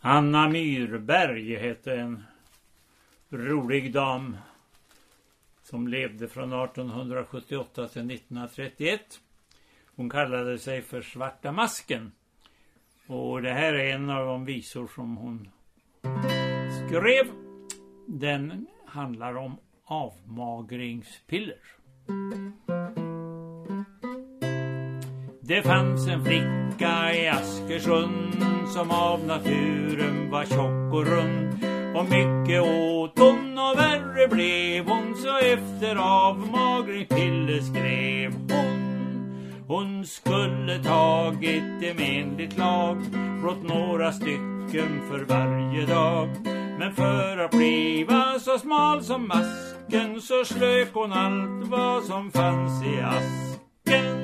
Anna Myrberg hette en rolig dam som levde från 1878 till 1931. Hon kallade sig för Svarta masken. Och det här är en av de visor som hon skrev. Den handlar om avmagringspiller. Det fanns en flicka i Askersund som av naturen var tjock och rund. Och mycket åt hon och värre blev hon, så efter avmagringspiller skrev hon. Hon skulle tagit det menligt lag, blott några stycken för varje dag. Men för att bliva så smal som masken så slök hon allt vad som fanns i asken.